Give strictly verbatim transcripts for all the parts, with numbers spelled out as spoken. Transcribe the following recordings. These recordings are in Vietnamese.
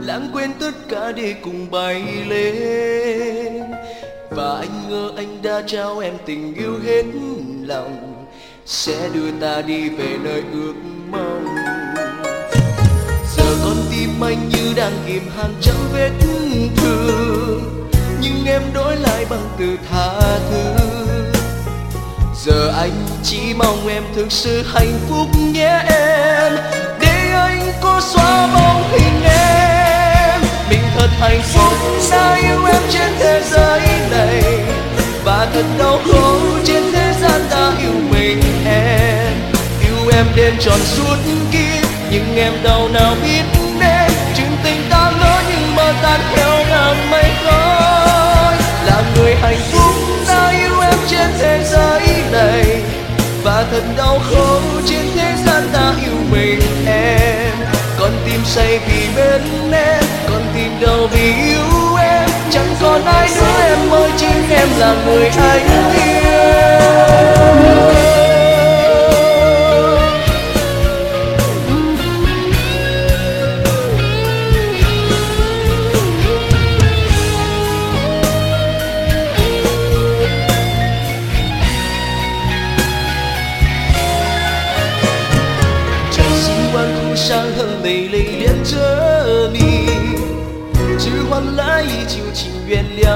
lãng quên tất cả để cùng bay lên. Và anh ngờ anh đã trao em tình yêu hết lòng, sẽ đưa ta đi về nơi ước mong. Giờ con tim anh như đang kìm hàng trăm vết thương, nhưng em đổi lại bằng từ tha thứ. Giờ anh chỉ mong em thực sự hạnh phúc nhé em, để anh có xóa bóng hình em. Mình thật hạnh phúc đã yêu em trên thế giới này, và thật đau khổ trên thế gian ta yêu mình em. Yêu em đến tròn suốt kiếp, nhưng em đâu nào biết đến chuyện tình ta ngỡ nhưng mơ tan theo ngàn mây khói. Là người hạnh phúc đã yêu em trên thế giới này, và thật đau khổ trên thế gian ta yêu mình em. Con tim say vì bên em, con tim đau vì yêu em. Chẳng còn ai nữa em ơi, chính em là người anh yêu.伤和美丽连着你，只换来依旧请原谅。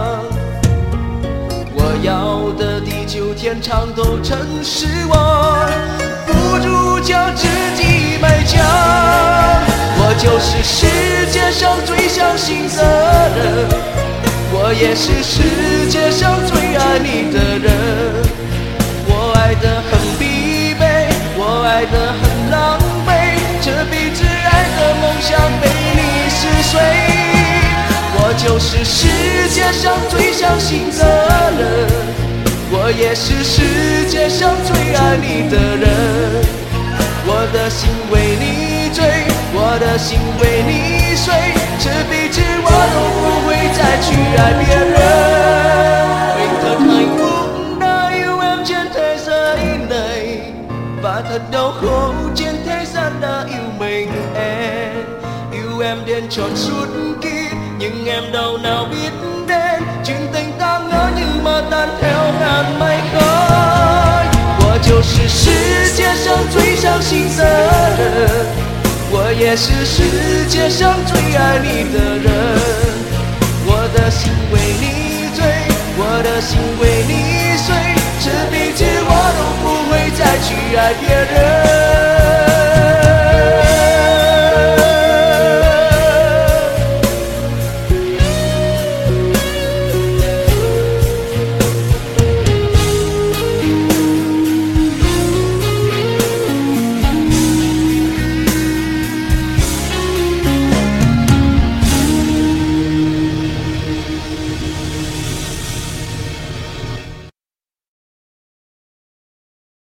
我要的地久天长都成失望，不如将自己埋葬。我就是世界上最相信的人，我也是世界上最爱你的人。我爱得很疲惫，我爱得很狼狈，这辈子爱的梦想被你撕碎。我就是世界上最相信的人，我也是世界上最爱你的人。我的心为你醉，我的心为你碎，这辈子我都不會再去愛別人。mình thật hạnh phúc đã yêu em trên thế giới này, và thật đau khổ trên thế gian đã yêu mình em. Yêu em đến tròn suốt kiếp, nhưng em đâu nào biết đến chuyện tình ta ngỡ như mơ tan theo ngàn mây khói. 我就是世界上最相信的人，我也是世界上最爱你的人。我的心为你醉，我的心为你碎，这辈子我都不会再去愛別人。